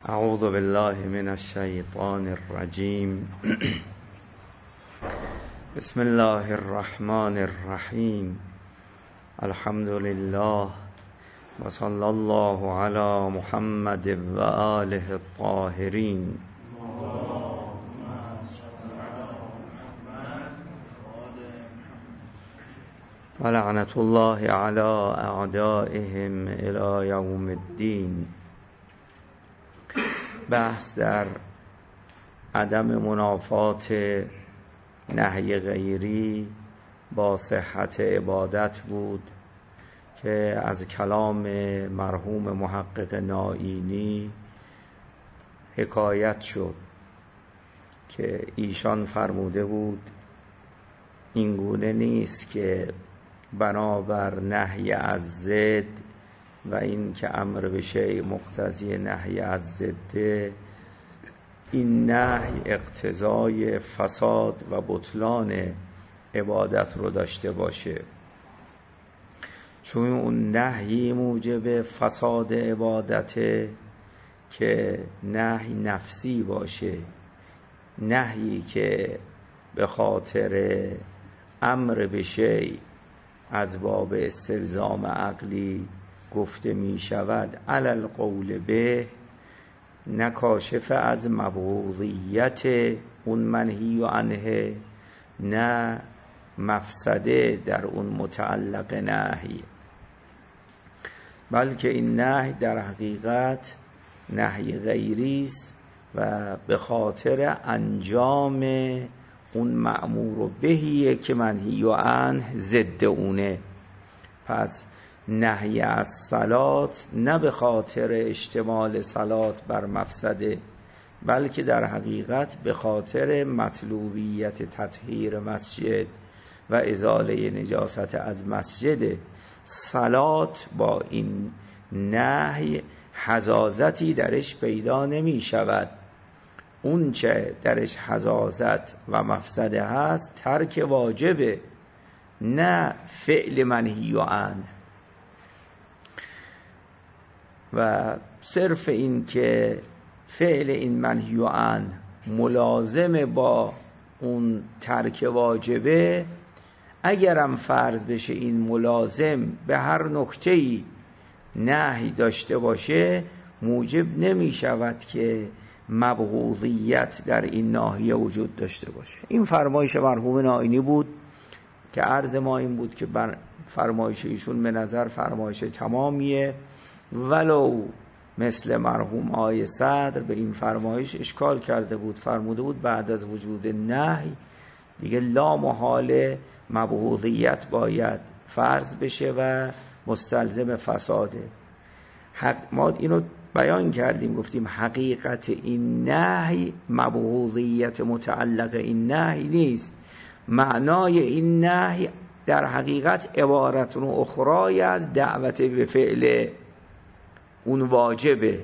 اعوذ بالله من الشیطان الرجیم. بسم الله الرحمن الرحیم. الحمد لله و صلی الله علی محمد و آله الطاهرین. و لعنت الله علی اعدائهم الی یوم الدین. بحث در عدم منافات نهی غیری با صحت عبادت بود که از کلام مرحوم محقق نائینی حکایت شد که ایشان فرموده بود این گونه نیست که بنابر نهی از ضد و این که امر به شیء مقتضی نهی از ضد، این نهی اقتضای فساد و بطلان عبادت رو داشته باشه، چون اون نهی موجب فساد عبادته که نهی نفسی باشه، نهی که به خاطر امر به شیء از باب استلزام عقلی گفته می شود علی القول به، نکاشف از مبغوضیت اون منهی و عنه، نه مفسده در اون متعلق نهی، بلکه این نهی در حقیقت نهی غیری است و به خاطر انجام اون مأمور و بهیه که منهی و عنه ضد اونه. پس نهی از صلات نه به خاطر اشتمال صلات بر مفسده، بلکه در حقیقت به خاطر مطلوبیت تطهیر مسجد و ازاله نجاست از مسجد. صلات با این نهی حزازتی درش پیدا نمی شود. اون چه درش حزازت و مفسده هست ترک واجبه، نه فعل منهی و عنه. و صرف این که فعل این منهی و عنه ملازم با اون ترک واجبه، اگرم فرض بشه این ملازم به هر نکته‌ای نهی داشته باشه، موجب نمی شود که مبغوضیت در این ناحیه وجود داشته باشه. این فرمایش مرحوم نائینی بود که عرض ما این بود که فرمایش ایشون به نظر فرمایش تمامیه، ولو مثل مرحوم آقای صدر به این فرمایش اشکال کرده بود، فرموده بود بعد از وجود نهی دیگه لا محاله مبغوضیت باید فرض بشه و مستلزم فساده. ما اینو بیان کردیم، گفتیم حقیقت این نهی مبغوضیت متعلق این نهی نیست، معنای این نهی در حقیقت عبارت اخرای از دعوت به فعل اون واجبه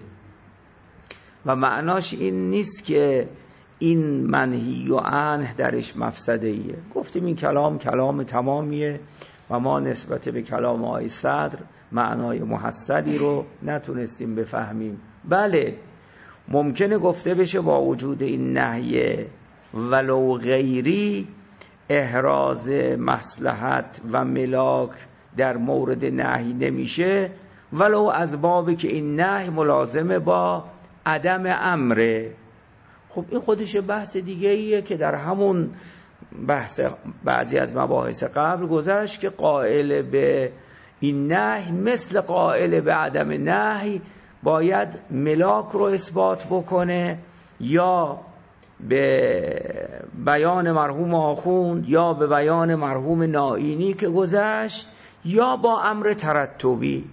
و معناش این نیست که این منهی و عنه درش مفسده ایه. گفتیم این کلام تمامیه و ما نسبت به کلام آقای صدر معنای محصلی رو نتونستیم بفهمیم. بله ممکنه گفته بشه با وجود این نهی ولو غیری احراز مصلحت و ملاک در مورد نهی نمیشه، ولو از بابی که این نهی ملازمه با عدم امره. خب این خودش بحث دیگه ایه که در همون بحث بعضی از مباحث قبل گذشت که قائل به این نهی مثل قائل به عدم نهی باید ملاک رو اثبات بکنه، یا به بیان مرحوم آخوند یا به بیان مرحوم نائینی که گذشت، یا با امر ترتبی،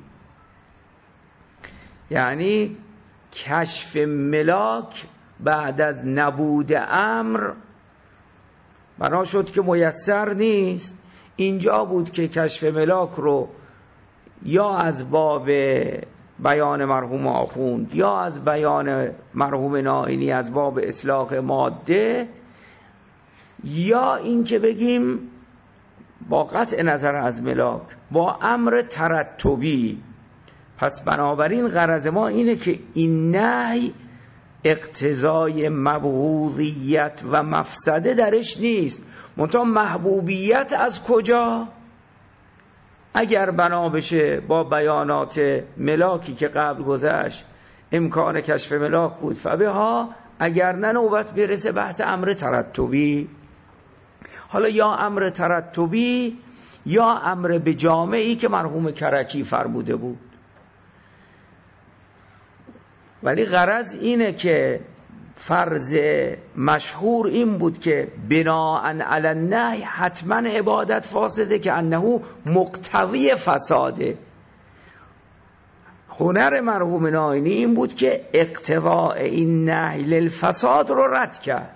یعنی کشف ملاک بعد از نبود امر بنا شد که میسر نیست. اینجا بود که کشف ملاک رو یا از باب بیان مرحوم آخوند یا از بیان مرحوم نائینی از باب اطلاق ماده، یا این که بگیم با قطع نظر از ملاک با امر ترتبی. پس بنابراین غرض ما اینه که این نهی اقتضای مبغوضیت و مفسده درش نیست. منتها محبوبیت از کجا؟ اگر بنا بشه با بیانات ملاکی که قبل گذشت امکان کشف ملاک بود فبها، اگر نه نوبت برسه بحث امر ترتبی. حالا یا امر ترتبی یا امر به جامعی که مرحوم کرکی فرموده بود. ولی غرض اینه که فرض مشهور این بود که بناءً علی النهی حتما عبادت فاسده که انه مقتضی فساده. هنر مرحوم نائینی این بود که اقتضاء این نهی للفساد رو رد کرد،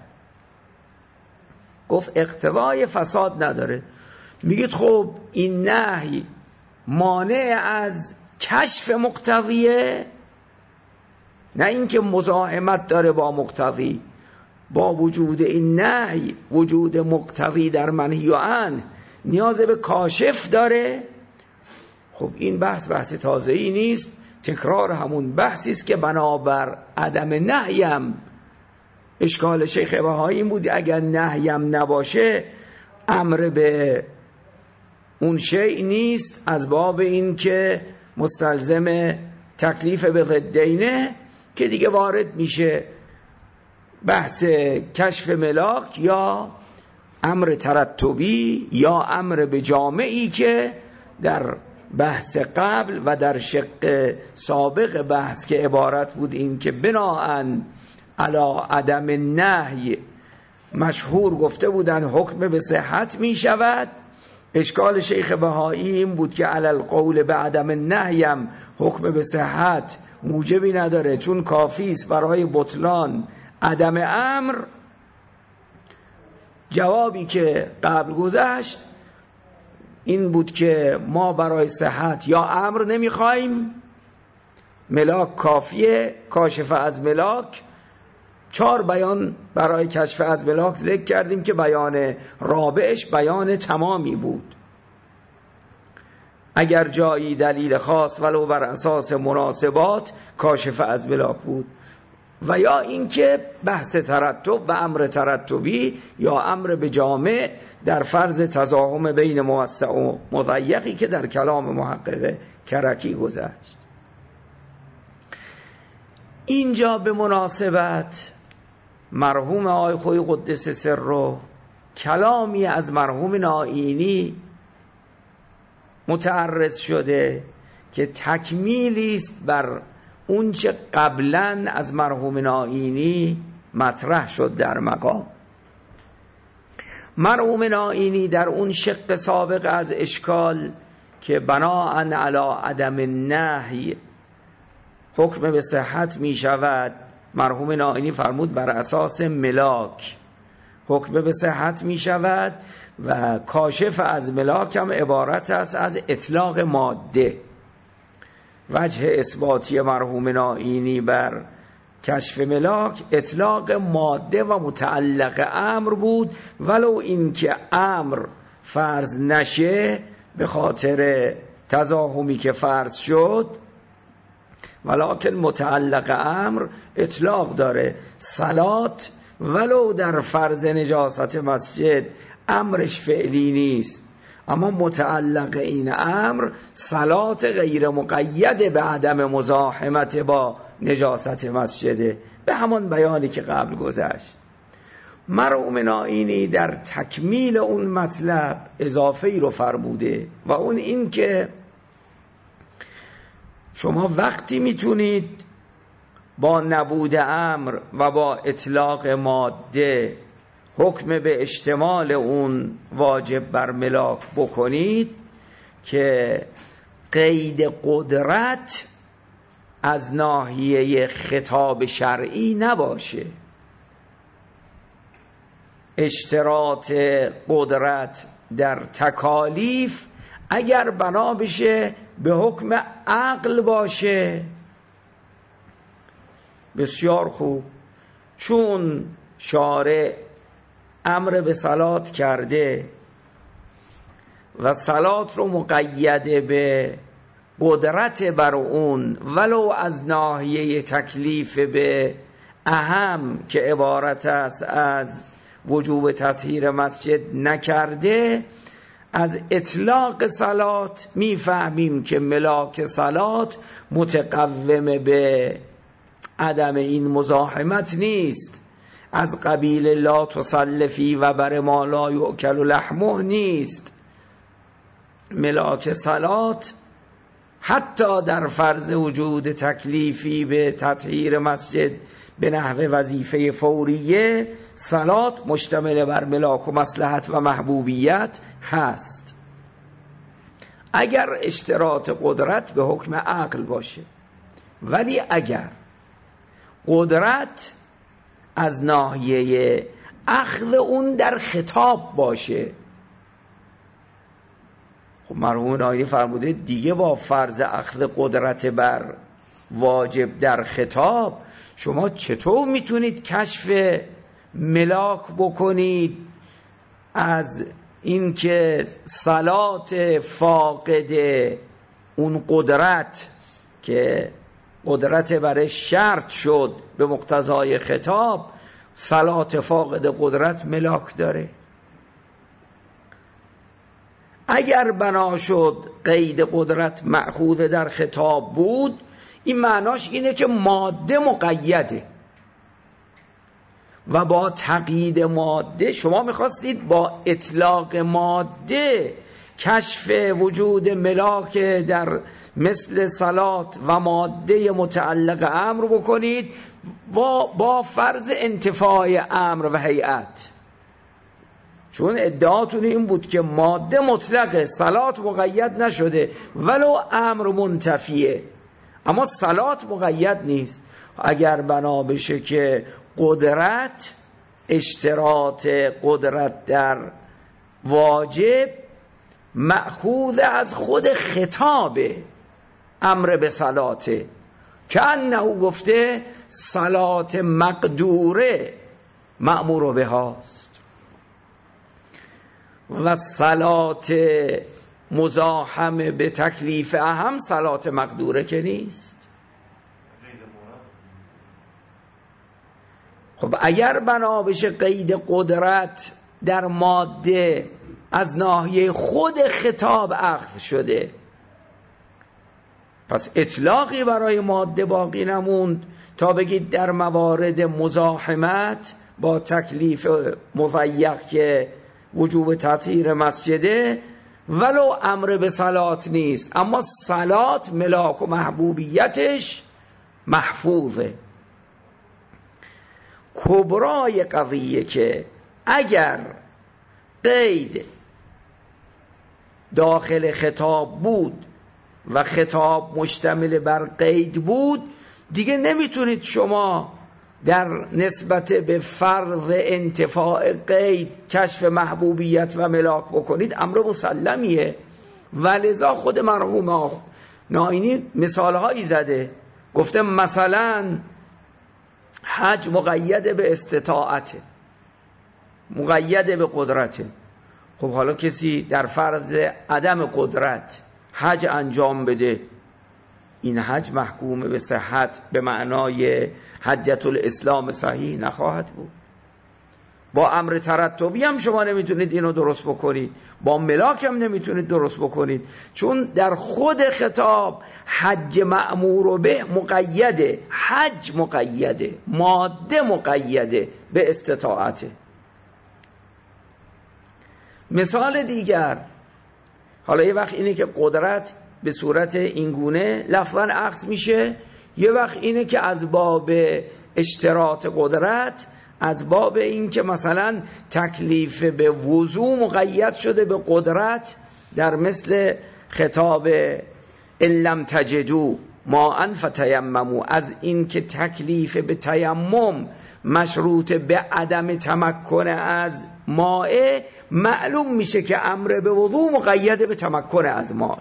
گفت اقتضای فساد نداره. میگید خب این نهی مانع از کشف مقتضیه، نه اینکه مزاحمت داره با مقتضی. با وجود این نهی، وجود مقتضی در منهی عنه، نیاز به کاشف داره. خب این بحث تازه‌ای نیست، تکرار همون بحثی است که بنابر عدم نهیم اشکال شیخ بهایی این بود اگر نهیم نباشه امر به اون شیء نیست، از باب این که مستلزم تکلیف به ضدینه، که دیگه وارد میشه بحث کشف ملاک یا امر ترتبی یا امر به جامعی که در بحث قبل و در شق سابق بحث که عبارت بود این که بناءً علی عدم نهی مشهور گفته بودن حکم به صحت می شود. اشکال شیخ بهایی این بود که علی القول به عدم نهیم حکم به صحت موجبی نداره، چون کافی است برای بطلان عدم امر. جوابی که قبل گذشت این بود که ما برای صحت یا امر نمیخوایم، ملاک کافیه، کاشف از ملاک. 4 بیان برای کشف از ملاک ذکر کردیم که بیان رابعش بیان تمامی بود. اگر جایی دلیل خاص ولو بر اساس مناسبات کاشف از ملاک بود، و یا اینکه بحث ترتب و امر ترتبی یا امر به جامع در فرض تزاحم بین موسع و مضیقی که در کلام محقق کرکی گذشت. اینجا به مناسبت مرحوم آقای خویی قدس سره کلامی از مرحوم نائینی متعرض شده که تکمیلی است بر اون چه قبلا از مرحوم نائینی مطرح شد در مقام. مرحوم نائینی در اون شق سابق از اشکال که بناءً علی عدم النهی حکم به صحت می شود، مرحوم نائینی فرمود بر اساس ملاک حکم به صحت می شود و کاشف از ملاک هم عبارت است از اطلاق ماده. وجه اثباتی مرحوم نائینی بر کشف ملاک اطلاق ماده و متعلق امر بود، ولو اینکه امر فرض نشه به خاطر تزاحمی که فرض شد، ولکن متعلق امر اطلاق داره. صلات ولو در فرض نجاست مسجد امرش فعلی نیست، اما متعلق این امر صلات غیر مقید به عدم مزاحمت با نجاست مسجده، به همان بیانی که قبل گذشت. مرحوم نائینی در تکمیل اون مطلب اضافه ای رو فرموده و اون این که شما وقتی میتونید با نبود امر و با اطلاق ماده حکم به اشتمال اون واجب بر ملاک بکنید که قید قدرت از ناحیه خطاب شرعی نباشه. اشتراط قدرت در تکالیف اگر بنا بشه به حکم عقل باشه بسیار خوب، چون شارع امر به صلات کرده و صلات رو مقید به قدرت بر اون ولو از ناحیه تکلیف به اهم که عبارت است از وجوب تطهیر مسجد نکرده، از اطلاق صلات میفهمیم که ملاک صلات متقوم به عدم این مزاحمت نیست، از قبیل لا تصل فی و بر ما لا یؤکل لحمه نیست. ملاک صلات حتی در فرض وجود تکلیفی به تطهیر مسجد به نحو وظیفه فوریه، صلات مشتمل بر ملاک و مصلحت و محبوبیت هست، اگر اشتراط قدرت به حکم عقل باشه. ولی اگر قدرت از ناحیه اخذ اون در خطاب باشه، خب مرحوم نایینی فرموده دیگه با فرض اخذ قدرت بر واجب در خطاب شما چطور میتونید کشف ملاک بکنید از اینکه صلات فاقد اون قدرت که قدرت برای شرط شد به مقتضای خطاب، صلات فاقد قدرت ملاک داره؟ اگر بنا شد قید قدرت مأخوذ در خطاب بود، این معناش اینه که ماده مقیده و با تقیید ماده شما میخواستید با اطلاق ماده کشف وجود ملاک در مثل صلات و ماده متعلق امر بکنید با فرض انتفاع امر و هیئت. چون ادعاتون این بود که ماده مطلقه، صلات مقید نشده ولو امر منتفیه، اما صلات مقید نیست. اگر بنا بشه که قدرت، اشتراط قدرت در واجب مأخوذ از خود خطاب امر به صلاته، که انه گفته صلات مقدوره مأمور به هاست و صلات مزاحم به تکلیف اهم صلات مقدوره که نیست. خب اگر بنا بشه قید قدرت در ماده از ناحیه خود خطاب اخذ شده، پس اطلاقی برای ماده باقی نموند تا بگید در موارد مزاحمت با تکلیف مضیق که وجوب تطهیر مسجده ولو امر به صلات نیست، اما صلات ملاک و محبوبیتش محفوظه. کبرای قضیه که اگر قید داخل خطاب بود و خطاب مشتمل بر قید بود، دیگه نمیتونید شما در نسبت به فرض انتفاع قید کشف محبوبیت و ملاک بکنید، امر مسلمیه. ولذا خود مرحوم ناینی مثالهایی زده، گفته مثلا حج مقید به استطاعته، مقید به قدرته. خب حالا کسی در فرض عدم قدرت حج انجام بده، این حج محکوم به صحت به معنای حجت الاسلام صحیح نخواهد بود. با امر ترتبی هم شما نمیتونید اینو درست بکنید، با ملاک هم نمیتونید درست بکنید، چون در خود خطاب حج مأمور به مقیده، حج مقیده، ماده مقیده به استطاعته. مثال دیگر، حالا یه وقت اینه که قدرت به صورت اینگونه لفظاً اخذ میشه، یه وقت اینه که از باب اشتراط قدرت، از باب این که مثلا تکلیف به وضو مقید شده به قدرت در مثل خطاب ان لم تجدوا ماء فتیمموا، از این که تکلیف به تیمم مشروط به عدم تمکن از ماء، معلوم میشه که امر به وضو مقید به تمکن از ماء.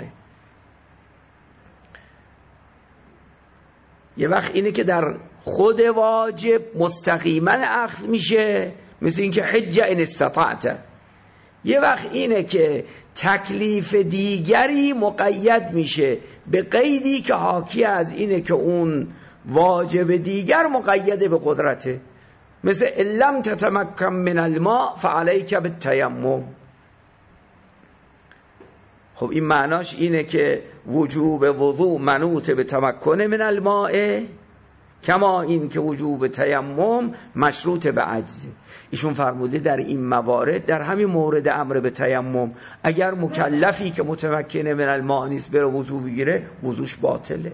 یه وقت اینه که در خود واجب مستقیما اخذ میشه، مثل این که حج ان استطعت. یه وقت اینه که تکلیف دیگری مقید میشه به قیدی که حاکی از اینه که اون واجب دیگر مقید به قدرته، مثل لم تتمکن من الماء فعلیک بالتیمم. خب این معناش اینه که وجوب وضوء منوط به تمکن من الماء، کما این که وجوب تیمم مشروط به عجز. ایشون فرموده در این موارد، در همین مورد امر به تیمم، اگر مکلفی که متمکن من الماء نیست بره وضوء بگیره، وضوش باطله.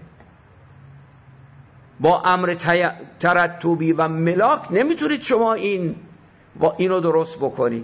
با امر ترتبی و ملاک نمیتونید شما اینو درست بکنید،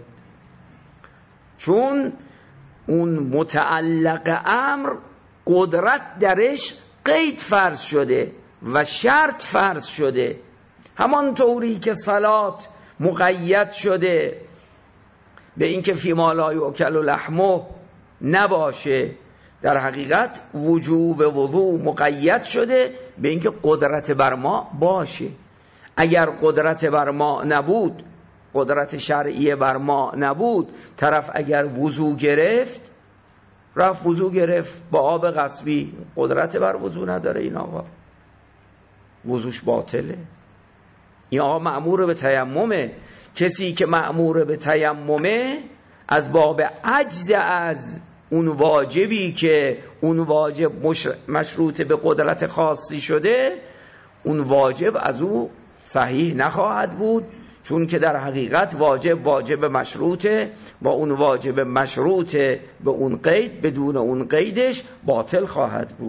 چون اون متعلق امر قدرت درش قید فرض شده و شرط فرض شده. همان طوری که صلات مقید شده به اینکه فیما لا یؤکل لحمه نباشه، در حقیقت وجوب وضوء مقید شده به اینکه قدرت بر ما باشه. اگر قدرت بر ما نبود، قدرت شرعی بر ما نبود، طرف اگر وضوء گرفت، رفت وضوء گرفت با آب غصبی، قدرت بر وضوء نداره، این آقا وضوش باطله. این آقا مأمور به تیممه. کسی که مأمور به تیممه از باب عجز از اون واجبی که اون واجب مشروط به قدرت خاصی شده، اون واجب از او صحیح نخواهد بود، چون که در حقیقت واجب مشروطه، با اون واجب مشروط به اون قید، بدون اون قیدش باطل خواهد بود.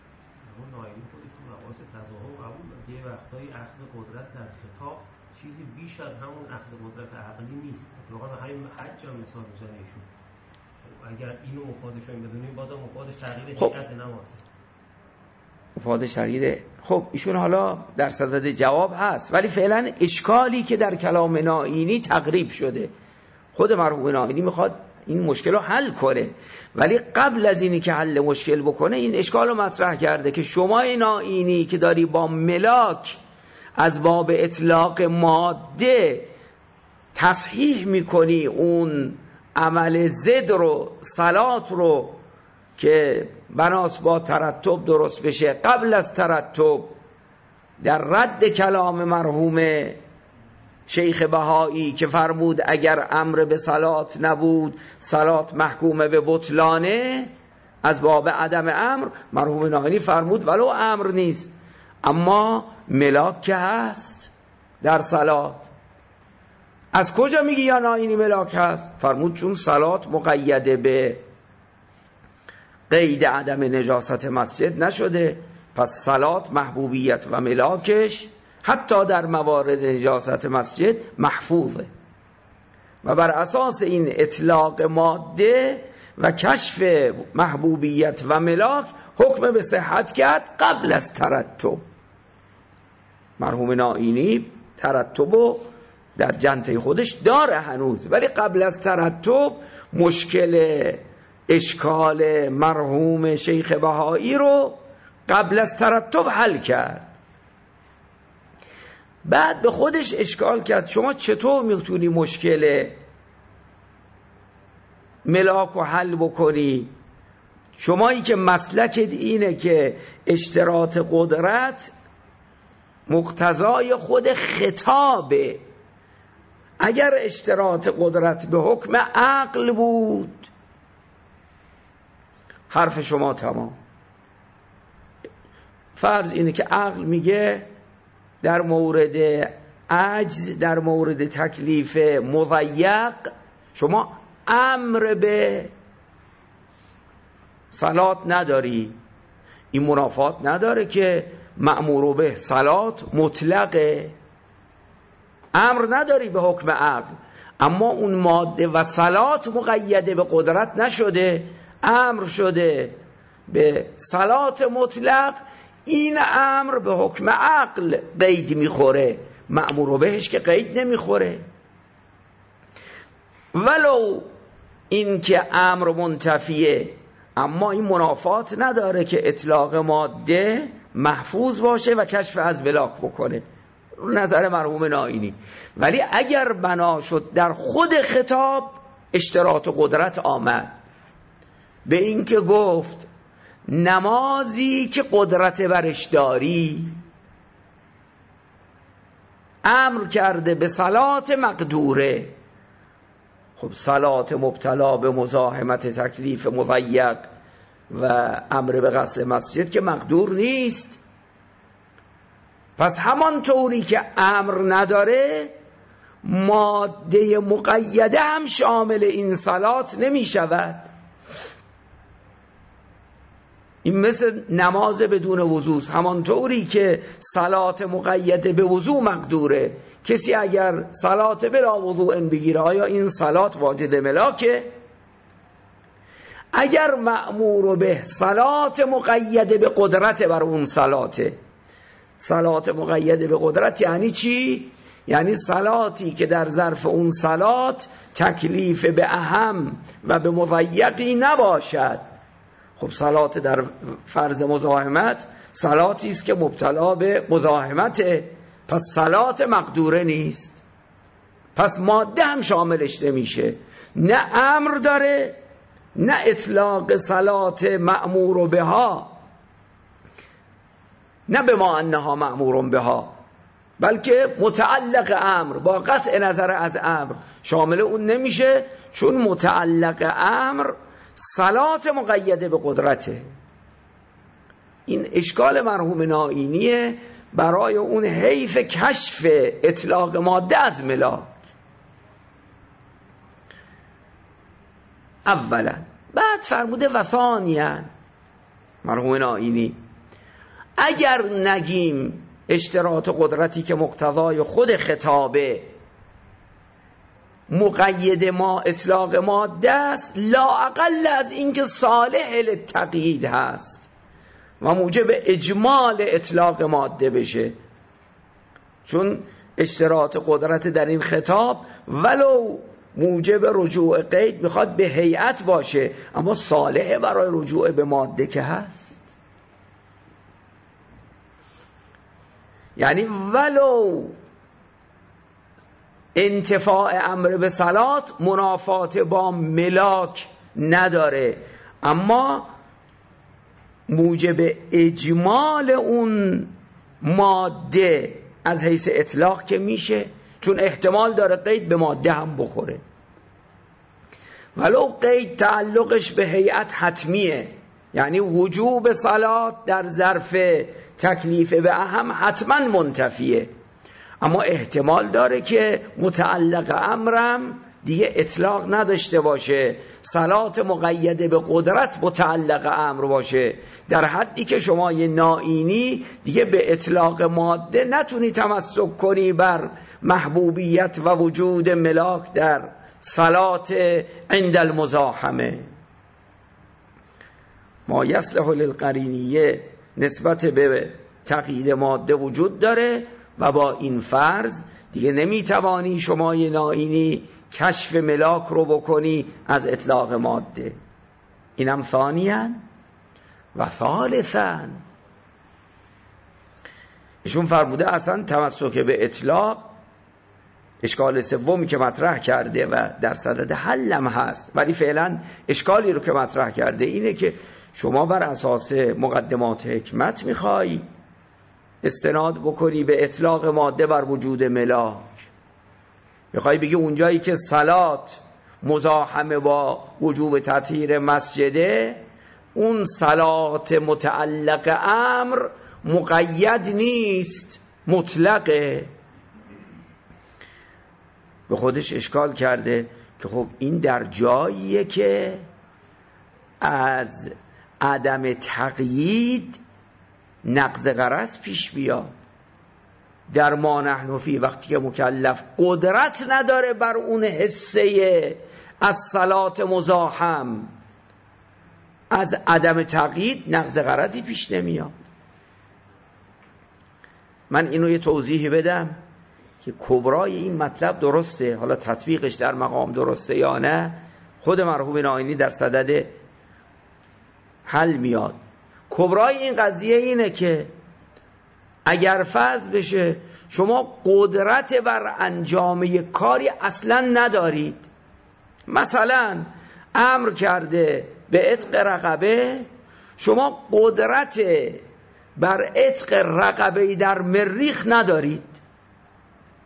یه وقتایی اخذ قدرت در خطاب چیزی بیش از همون اخذ قدرت عقلی نیست. اتفاقا همین حج هم مثال میزنه ایشون. اگر اینو مفادش رو بدونیم، بازم مفادش تغییر هیئت نماز، مفادش تغییر. خب ایشون حالا در صدد جواب هست، ولی فعلا اشکالی که در کلام نائینی تقریب شده، خود مرحوم نائینی میخواد این مشکل رو حل کنه، ولی قبل از اینی که حل مشکل بکنه این اشکال رو مطرح کرده که شما نائینی که داری با ملاک از باب اطلاق ماده تصحیح میکنی اون عمل ضد رو، صلات رو، که بناس با ترتب درست بشه، قبل از ترتب در رد کلام مرحوم شیخ بهایی که فرمود اگر امر به صلات نبود صلات محکومه به بطلانه، از باب عدم امر مرحوم نائینی فرمود ولو امر نیست اما ملاک که هست در صلات. از کجا میگی یا نائینی ملاک هست؟ فرمود چون صلات مقیده به قید عدم نجاست مسجد نشده، پس صلات محبوبیت و ملاکش حتی در موارد نجاست مسجد محفوظه، و بر اساس این اطلاق ماده و کشف محبوبیت و ملاک حکم به صحت کرد قبل از ترتب. مرحوم نائینی ترتبو در جنته خودش داره هنوز، ولی قبل از ترتب مشکل اشکال مرحوم شیخ بهایی رو قبل از ترتب حل کرد. بعد به خودش اشکال کرد شما چطور میتونی مشکل ملاک رو حل بکنی؟ شمایی که مسلکت اینه که اشتراط قدرت مقتضای خود خطابه، اگر اشتراط قدرت به حکم عقل بود حرف شما تمام. فرض اینه که عقل میگه در مورد عجز، در مورد تکلیف مضیق شما امر به صلات نداری. این منافات نداره که مأمور به صلات مطلقه، امر نداری به حکم عقل، اما اون ماده و صلات مقیده به قدرت نشده، امر شده به صلات مطلق. این امر به حکم عقل قید میخوره، مأمور بهش که قید نمیخوره، ولو این که امر منتفیه، اما این منافات نداره که اطلاق ماده محفوظ باشه و کشف از ملاک بکنه، نظر مرحوم نائینی. ولی اگر بنا شد در خود خطاب اشتراط قدرت آمد به این که گفت نمازی که قدرت برش داری، امر کرده به صلات مقدوره. خب صلات مبتلا به مزاحمت تکلیف مضیق و امر به غسل مسجد که مقدور نیست. پس همان طوری که امر نداره، ماده مقیده هم شامل این صلات نمی شود. این مثل نماز بدون وضو، همان طوری که صلات مقیده به وضو مقدوره. کسی اگر صلات بلا وضوء بگیره، آیا این صلات واجد ملاکه؟ اگر مأمور به صلات مقیده به قدرت بر اون صلاته. صلات مقیده به قدرت یعنی چی؟ یعنی صلاتی که در ظرف اون صلات تکلیف به اهم و به مضیقی نباشد. خب صلات در فرض مزاحمت صلاتی است که مبتلا به مزاحمته، پس صلات مقدوره نیست، پس ماده هم شاملش نمیشه. نه امر داره، نه اطلاق صلات مأمور بها، نه به ما انها مأمور بها، بلکه متعلق امر با قطع نظر از امر شامل اون نمیشه، چون متعلق امر صلات مقیده به قدرته. این اشکال مرحوم نائینیه برای اون حیف کشف اطلاق ماده از ملاک. اولا، بعد فرموده و ثانیاً مرحوم نائینی اگر نگیم اشتراط قدرتی که مقتضای خود خطابه مقید ما اطلاق ماده است، لا اقل از اینکه صالح للتقیید هست و موجب اجمال اطلاق ماده بشه. چون اشتراط قدرت در این خطاب ولو موجب رجوع قید میخواد به هیئت باشه، اما صالح برای رجوع به ماده که هست. یعنی ولو انتفاع امر به صلات منافات با ملاک نداره، اما موجب اجمال اون ماده از حیث اطلاق که میشه، چون احتمال داره قید به ماده هم بخوره. ولو قید تعلقش به هیئت حتمیه، یعنی وجوب صلات در ظرف تکلیف به اهم حتما منتفیه، اما احتمال داره که متعلق امرم دیگه اطلاق نداشته باشه، صلات مقیده به قدرت متعلق امر باشه، در حدی که شما یه نائینی دیگه به اطلاق ماده نتونی تمسک کنی بر محبوبیت و وجود ملاک در صلات عند المزاحمه. ما یصلح للقرینیه نسبت به تقیید ماده وجود داره و با این فرض دیگه نمیتوانی شما یه نائینی کشف ملاک رو بکنی از اطلاق ماده. اینم ثانیاً. و ثالثاً ایشون فرموده اصلا تمسک به اطلاق اشکال سومی که مطرح کرده و در صدد حلم هست، ولی فعلا اشکالی رو که مطرح کرده اینه که شما بر اساس مقدمات حکمت میخوای استناد بکنی به اطلاق ماده بر وجود ملاک، میخوای بگی اونجایی که صلات مزاحمه با وجوب تطهیر مسجده، اون صلات متعلق امر مقید نیست، مطلقه. به خودش اشکال کرده که خب این در جاییه که از عدم تقیید نقض غرض پیش بیاد. در ما نحن فی، وقتی که مکلف قدرت نداره بر اون حصه از صلات مزاحم، از عدم تقیید نقض غرضی پیش نمیاد. من اینو یه توضیحی بدم که کبرای این مطلب درسته، حالا تطبیقش در مقام درسته یا نه خود مرحوم نائینی در صدد حل میاد. کبرای این قضیه اینه که اگر فرض بشه شما قدرت بر انجام یک کاری اصلا ندارید، مثلا امر کرده به عتق رقبه، شما قدرت بر عتق رقبه در مریخ ندارید،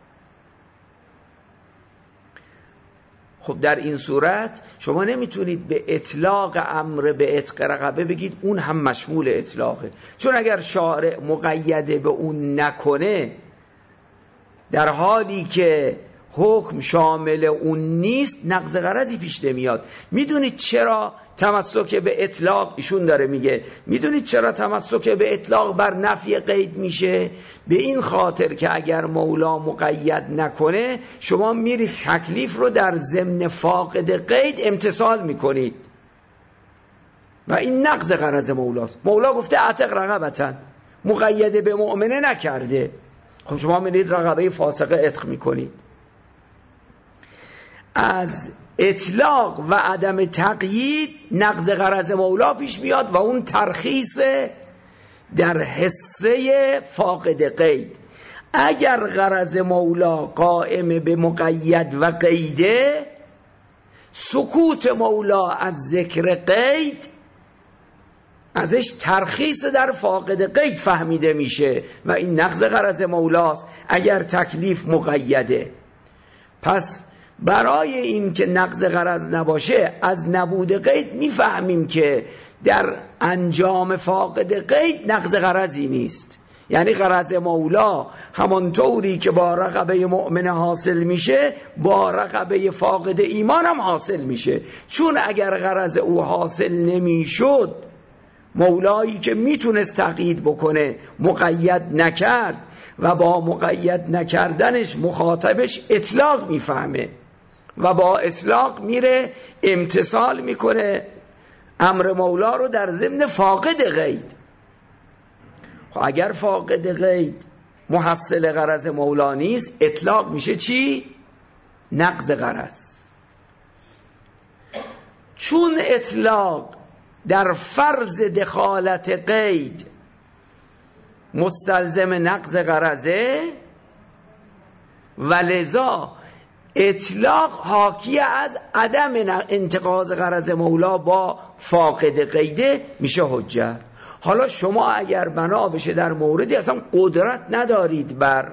خب در این صورت شما نمیتونید به اطلاق امر به عتق رقبه بگید اون هم مشمول اطلاقه، چون اگر شارع مقیده به اون نکنه در حالی که حکم شامل اون نیست نقض غرضی پیش نمیاد. میدونید چرا تمسک به اطلاق، ایشون داره میگه میدونید چرا تمسک به اطلاق بر نفی قید میشه؟ به این خاطر که اگر مولا مقید نکنه شما میرید تکلیف رو در ضمن فاقد قید امتثال میکنید و این نقض غرض مولاست. مولا گفته اعتق رقبتن، مقید به مؤمنه نکرده، خب شما میرید رقبه فاسقه عتق میکنید. از اطلاق و عدم تقیید نقض غرض مولا پیش میاد و اون ترخیص در حصه فاقد قید. اگر غرض مولا قائم به مقید و قیده، سکوت مولا از ذکر قید ازش ترخیص در فاقد قید فهمیده میشه و این نقض غرض مولاست اگر تکلیف مقیده. پس برای این که نقض غرض نباشه از نبود قید میفهمیم که در انجام فاقد قید نقض غرضی نیست. یعنی غرض مولا همانطوری که با رقبه مؤمنه حاصل میشه با رقبه فاقد ایمان هم حاصل میشه، چون اگر غرض او حاصل نمیشد مولایی که میتونست تقیید بکنه مقید نکرد و با مقید نکردنش مخاطبش اطلاق میفهمه و با اطلاق میره امتثال میکنه امر مولا رو در ضمن فاقد قید. خب اگر فاقد قید محصل غرض مولا نیست اطلاق میشه چی؟ نقض غرض. چون اطلاق در فرض دخالت قید مستلزم نقض غرضه و لذا اطلاق حاکی از عدم انتقاض غرض مولا با فاقد قیده میشه حجت. حالا شما اگر بنا بشه در موردی اصلا قدرت ندارید بر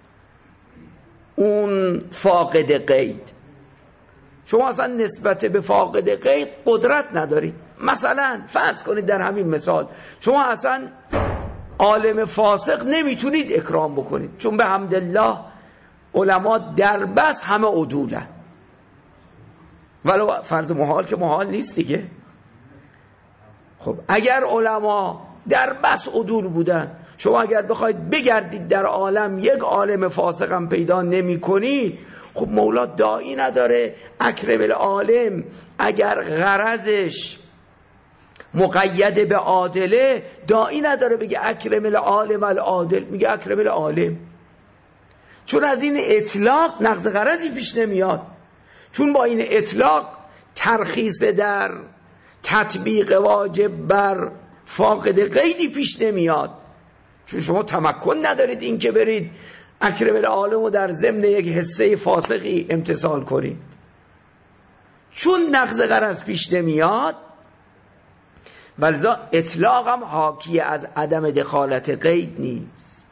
اون فاقد قید، شما اصلا نسبت به فاقد قید قدرت ندارید. مثلا فرض کنید در همین مثال شما اصلا عالم فاسق نمیتونید اکرام بکنید، چون به حمدالله علما در بس همه عدولن، ولو فرض محال که محال نیست دیگه. خب اگر علما در بس عدول بودن، شما اگر بخواید بگردید در عالم یک عالم فاسق هم پیدا نمی کنید، خب مولا داعی نداره اکرم العالم اگر غرضش مقید به عادله داعی نداره بگه اکرم العالم العادل، میگه اکرم العالم، چون از این اطلاق نقض غرضی پیش نمیاد، چون با این اطلاق ترخیص در تطبیق واجب بر فاقد قیدی پیش نمیاد، چون شما تمکن ندارید این که برید اکرم العالم رو در ضمن یک حصه فاسقی امتثال کنید. چون نقض غرض پیش نمیاد ولذا اطلاق هم حاکی از عدم دخالت قید نیست.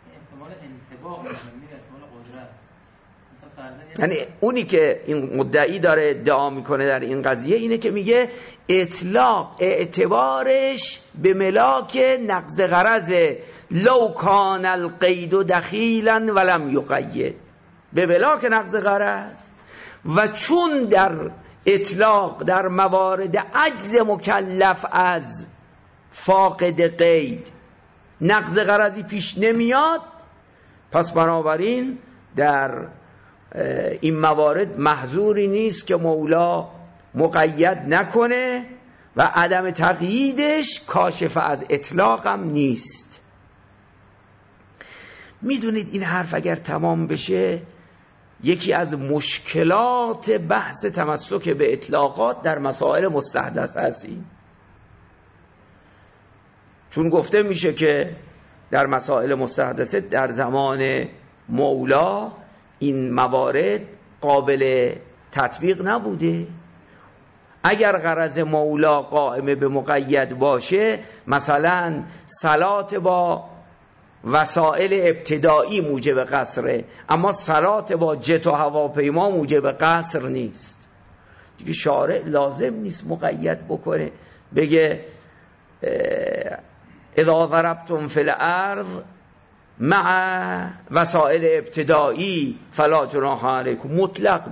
یعنی اونی که این مدعی داره ادعا میکنه در این قضیه اینه که میگه اطلاق اعتبارش به ملاک نقض غرض، لو کان القید دخیلا ولم یقید، به ملاک نقض غرض. و چون در اطلاق در موارد عجز مکلف از فاقد قید نقض غرضی پیش نمیاد، پس بنابراین در این موارد محظوری نیست که مولا مقید نکنه و عدم تقییدش کاشف از اطلاق هم نیست. میدونید این حرف اگر تمام بشه یکی از مشکلات بحث تمسک به اطلاقات در مسائل مستحدث هستی، چون گفته میشه که در مسائل مستحدثه در زمان مولا این موارد قابل تطبیق نبوده. اگر غرض مولا قائم به مقید باشه، مثلا صلات با وسائل ابتدایی موجب قصره، اما صلات با جت و هواپیما موجب قصر نیست. دیگه شارع لازم نیست مقید بکنه بگه اذا ضربتم فی الارض مع وسائل ابتدایی فلا جناح علیکم. مطلق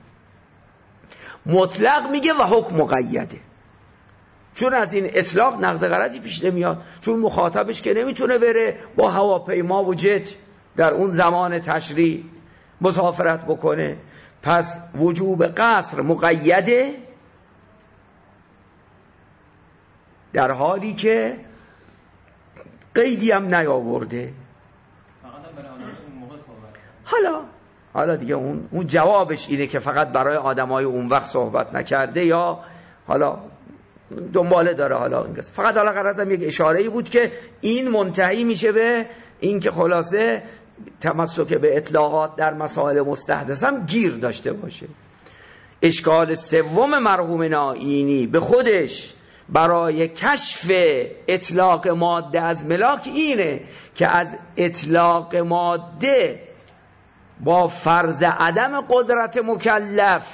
میگه و حکم مقیده، چون از این اطلاق نقض غرضی پیش نمیاد، چون مخاطبش که نمیتونه بره با هواپیما و جت در اون زمان تشریع مسافرت بکنه. پس وجوب قصر مقیده در حالی که قیدی هم نیاورده. حالا دیگه اون جوابش اینه که فقط برای آدمای اون وقت صحبت نکرده یا حالا دنباله داره. حالا فقط حالا غرضم یک اشاره‌ای بود که این منتهی میشه به این که خلاصه تمسک به اطلاقات در مسائل مستحدث هم گیر داشته باشه. اشکال سوم مرحوم نائینی به خودش برای کشف اطلاق ماده از ملاک اینه که از اطلاق ماده با فرض عدم قدرت مکلف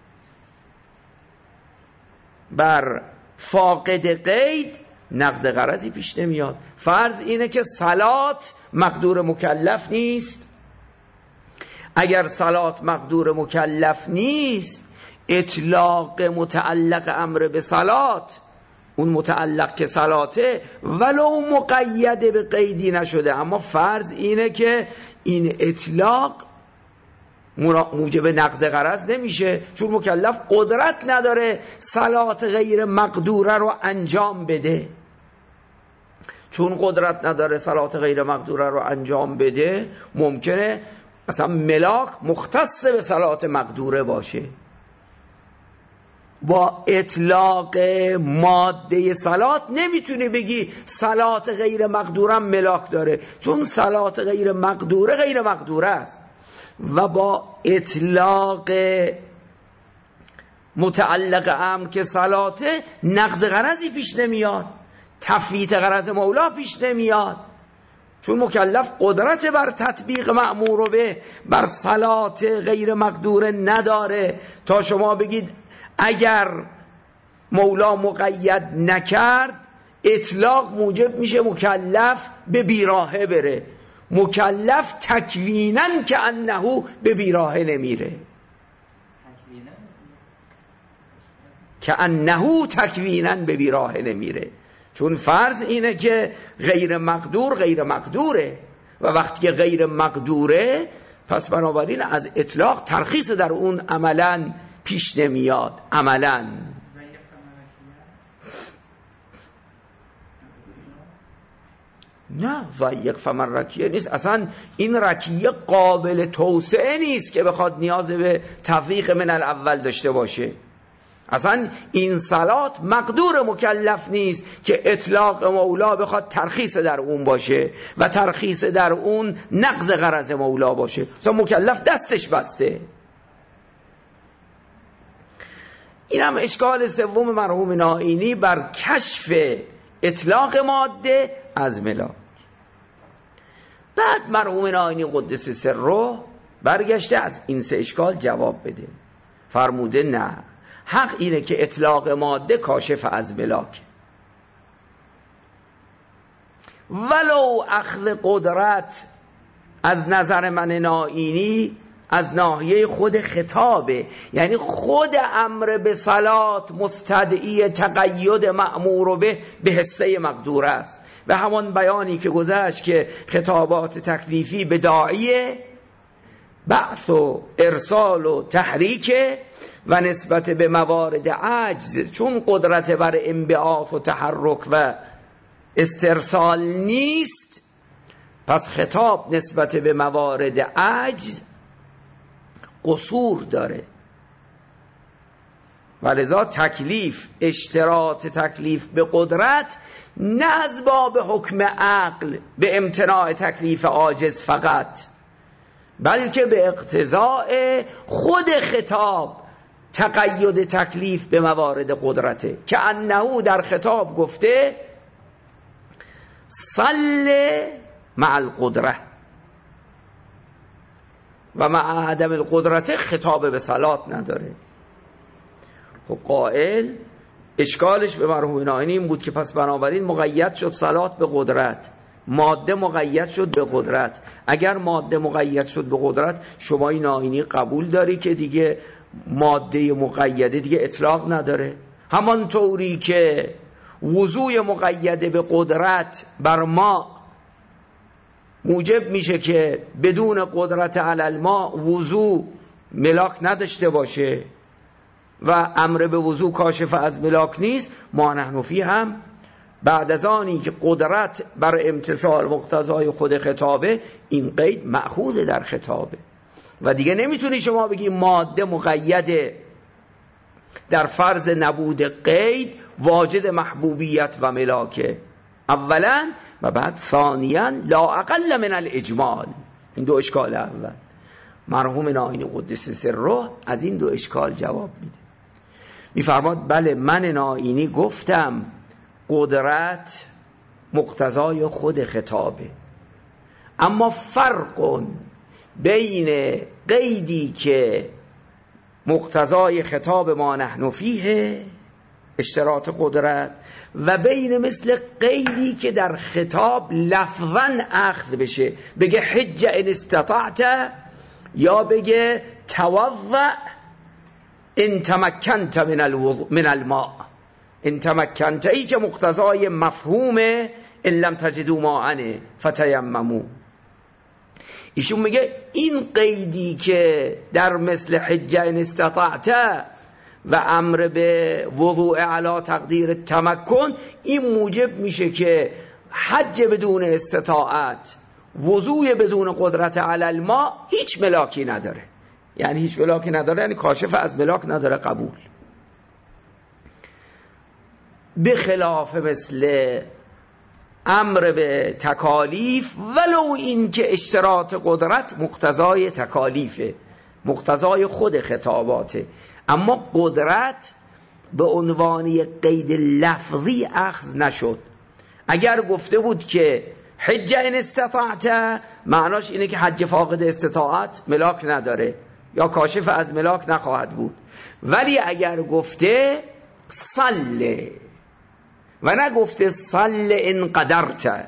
بر فاقد قید نقض غرضی پیش نمیاد. فرض اینه که صلات مقدور مکلف نیست. اگر صلات مقدور مکلف نیست، اطلاق متعلق امر به صلات، اون متعلق که صلاته ولو مقید به قیدی نشده، اما فرض اینه که این اطلاق موجب نقض غرض نمیشه، چون مکلف قدرت نداره صلات غیر مقدوره رو انجام بده. چون قدرت نداره صلات غیر مقدوره رو انجام بده، ممکنه مثلا ملاک مختص به صلات مقدوره باشه. با اطلاق ماده صلات نمیتونی بگی صلات غیر مقدوره ملاک داره، چون صلات غیر مقدوره است. و با اطلاق متعلق امر که صلاته نقض غرضی پیش نمیاد، تفویت غرض مولا پیش نمیاد، چون مکلف قدرت بر تطبیق مأمور به بر صلات غیر مقدوره نداره تا شما بگید اگر مولا مقید نکرد اطلاق موجب میشه مکلف به بیراهه بره. مکلف تکویناً که انهو به بیراهه نمیره، که انهو تکویناً به بیراهه نمیره، چون فرض اینه که غیر مقدوره و وقتی که غیر مقدوره پس بنابراین از اطلاق ترخیص در اون عملاً پیش نمیاد. عملاً نه، ضیق فمن رکیه نیست. اصلا این رکیه قابل توسعه نیست که بخواد نیاز به تفویق من الاول داشته باشه. اصلا این صلات مقدور مکلف نیست که اطلاق مولا بخواد ترخیص در اون باشه و ترخیص در اون نقض غرض مولا باشه. اصلا مکلف دستش بسته. این هم اشکال سوم مرحوم نائینی بر کشف اطلاق ماده از ملاک. بعد مرحوم نائینی قدس سره برگشته از این سه اشکال جواب بده. فرموده نه، حق اینه که اطلاق ماده کاشف از ملاک، ولو اخذ قدرت از نظر من نائینی از ناحیه خود خطابه، یعنی خود امر به صلات مستدعی تقید مأمور به حصه مقدور است. و همان بیانی که گذشت که خطابات تکلیفی به داعیه بعث و ارسال و تحریک و نسبت به موارد عجز، چون قدرت بر انبعاث و تحرک و استرسال نیست، پس خطاب نسبت به موارد عجز قصور داره. ولذا تکلیف، اشتراط تکلیف به قدرت نه از باب حکم عقل به امتناع تکلیف عاجز فقط، بلکه به اقتضاء خود خطاب تقید تکلیف به موارد قدرته، که انهو در خطاب گفته صل مع القدره و مع عدم القدرت خطاب به صلات نداره. خب قائل اشکالش به مرحوم نائینی این بود که پس بنابراین مقید شد صلات به قدرت، ماده مقید شد به قدرت. اگر ماده مقید شد به قدرت، شما این نائینی قبول داری که دیگه ماده مقیده دیگه اطلاق نداره؟ همان طوری که وضوع مقیده به قدرت بر ما موجب میشه که بدون قدرت علی الماء وضوع ملاک نداشته باشه و امر به وضوع کاشف از ملاک نیست، ما نحن فیه هم بعد از آنی که قدرت بر امتثال مقتضای خود خطابه، این قید مأخوذ در خطابه و دیگه نمیتونی شما بگی ماده مقیده در فرض نبود قید واجد محبوبیت و ملاکه اولا، و بعد ثانیا لا اقل من الاجمال. این دو اشکال اول. مرحوم نائینی قدس سره از این دو اشکال جواب میده، میفرماد بله من نائینی گفتم قدرت مقتضای خود خطابه، اما فرق بین قیدی که مقتضای خطاب ما نحن فیه اشتراط قدرت و بین مثل قیدی که در خطاب لفظاً اخذ بشه، بگه حج ان استطعت یا بگه توضع ان تمکنت من الماء. ان تمکنت ای که مقتضای مفهوم ان لم تجدوا ماء فتیمموا. ایشون میگه این قیدی که در مثل حج ان استطعت و امر به وضوع علی تقدیر تمکن، این موجب میشه که حج بدون استطاعت، وضوع بدون قدرت علی الماء هیچ ملاکی نداره. یعنی هیچ ملاکی نداره یعنی کاشف از ملاک نداره، قبول. به خلاف مثل امر به تکالیف، ولو این که اشتراط قدرت مقتضای تکالیفه، مقتضای خود خطاباته، اما قدرت به عنوان قید لفظی اخذ نشد. اگر گفته بود که حج ان استطعت، معناش اینه که حج فاقد استطاعت ملاک نداره یا کاشف از ملاک نخواهد بود. ولی اگر گفته صله و نگفته صل ان قدرت،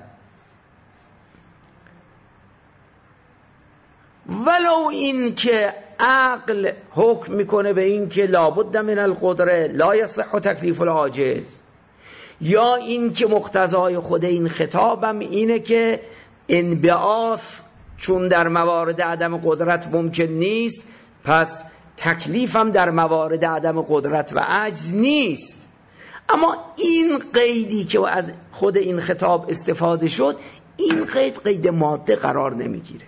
ولو این که عقل حکم میکنه به این که لابد من القدره لا یصح تکلیف العاجز، یا این که مقتضای خود این خطابم اینه که انبعاث چون در موارد عدم قدرت ممکن نیست، پس تکلیفم در موارد عدم قدرت و عجز نیست. اما این قیدی که از خود این خطاب استفاده شد، این قید ماده قرار نمیگیره.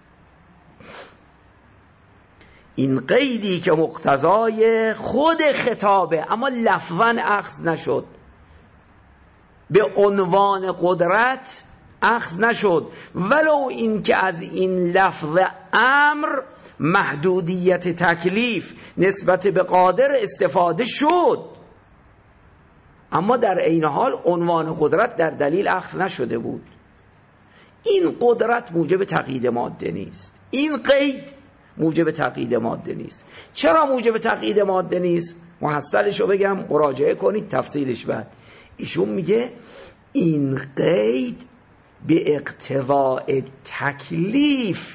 این قیدی که مقتضای خود خطابه اما لفظاً اخذ نشد، به عنوان قدرت اخذ نشد، ولو این که از این لفظ امر محدودیت تکلیف نسبت به قادر استفاده شد، اما در عین حال عنوان قدرت در دلیل اخذ نشده بود. این قدرت موجب تقیید ماده نیست، این قید موجب تقیید ماده نیست. چرا موجب تقیید ماده نیست؟ محصلشو بگم، مراجعه کنید تفصیلش بعد. ایشون میگه این قید به اقتضاء تکلیف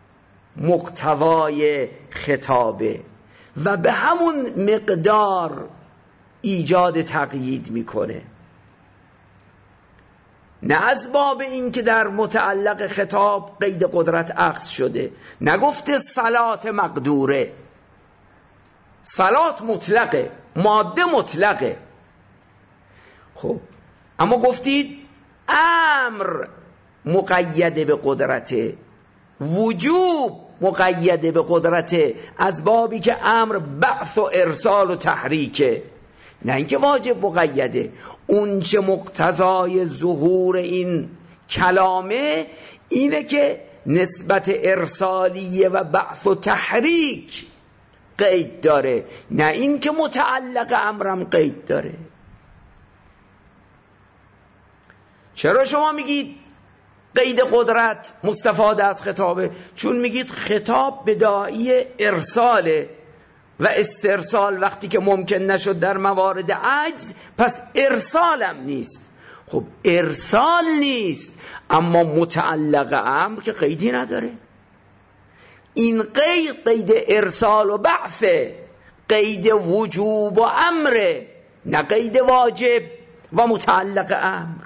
مقتضای خطابه و به همون مقدار ایجاد تقیید میکنه، نه از باب این که در متعلق خطاب قید قدرت اخذ شده. نگفته صلات مقدوره، صلات مطلقه، ماده مطلقه. خب اما گفتید امر مقید به قدرت، وجوب مقید به قدرت، از بابی که امر بعث و ارسال و تحریکه، نه اینکه واجب مقیده. اون چه مقتضای ظهور این کلامه اینه که نسبت ارسالیه و بعث و تحریک قید داره، نه اینکه متعلق امرم قید داره. چرا شما میگید قید قدرت مستفاده از خطابه؟ چون میگید خطاب بداعی ارساله و استرسال وقتی که ممکن نشد در موارد عجز، پس ارسالم نیست. خب ارسال نیست اما متعلق امر که قیدی نداره. این قید ارسال و بعث، قید وجوب و امر، نه قید واجب و متعلق امر.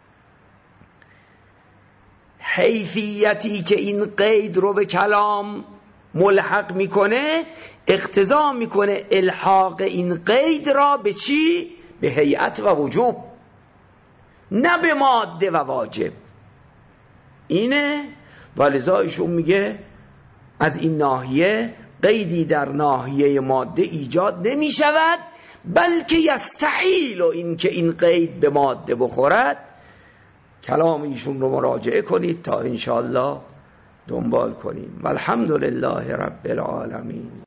حیثیتی که این قید رو به کلام ملحق میکنه اقتضا میکنه الحاق این قید را به چی؟ به هیئت و وجوب، نه به ماده و واجب. اینه ولذا ایشون میگه از این ناحیه قیدی در ناحیه ماده ایجاد نمی شود، بلکه یستحیل این که این قید به ماده بخورد. کلام ایشون رو مراجعه کنید تا انشاءالله دنبال کنیم. والحمدلله رب العالمین.